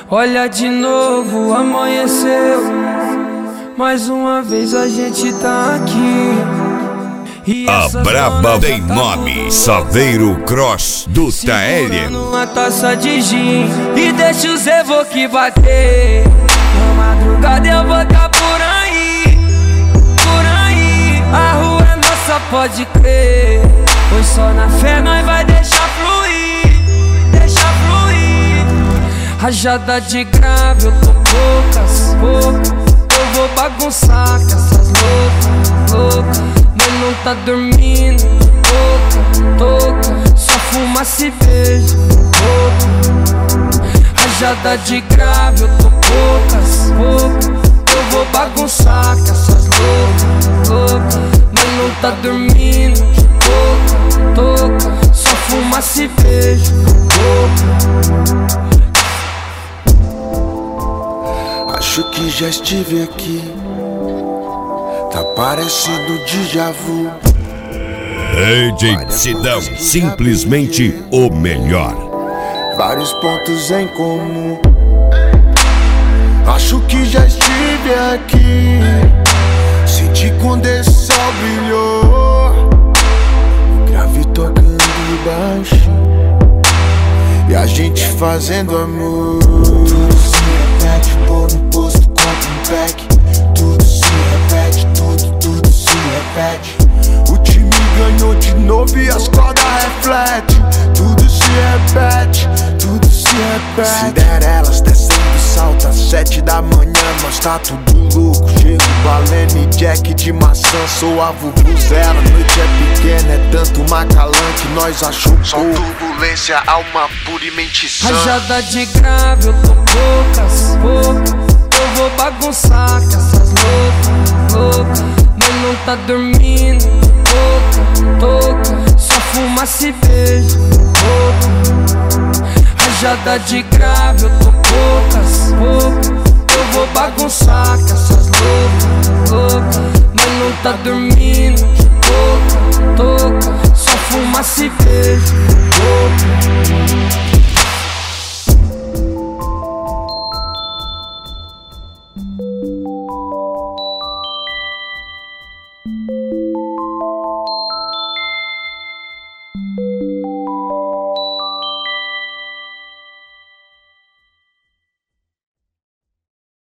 Olha de novo, amanheceu. Mais uma vez a gente tá aqui. E a braba tem nome, Saveiro Cross do TLM. Uma taça de gin e deixa os evoque bater. Na madrugada eu vou tá por aí, por aí. A rua é nossa, pode crer. Pois só na fé nós vai deixar fluir, deixar fluir. Rajada de grave, eu tô poucas. Eu vou bagunçar com essas loucas. Mas não tá dormindo, toca. Só fumaça e beijo, rajada de grave, eu tô poucas. Eu vou bagunçar com essas loucas. Mas não tá dormindo, toca. Só fumaça e beijo, Acho que já estive aqui. Tá parecendo déjà vu. DJ Sidão, simplesmente o melhor. Vários pontos em comum. Acho que já estive aqui. Senti quando esse sol brilhou. O grave tocando baixo e a gente fazendo amor. Tudo se repete, pôr no posto, compra um pack. Tudo se repete, tudo se repete. O time ganhou de novo e as cordas refletem. Tudo se repete, tudo se repete. Cinderelas descendo salto às 7 da manhã. Nós tá tudo louco, chego Balene, Jack de maçã. Sou a vuvuzela, noite é pequena. É tanto macalã que nós achou. Só turbulência, alma pura e mente sã. Rajada de grave, eu tô poucas. Eu vou bagunçar com essas loucas. Mas não tá dormindo, toca. Só fumaça e beijo, rajada de grave, eu tô poucas. Eu vou bagunçar com essas loucas. Mas não tá dormindo, toca. Só fumaça e beijo,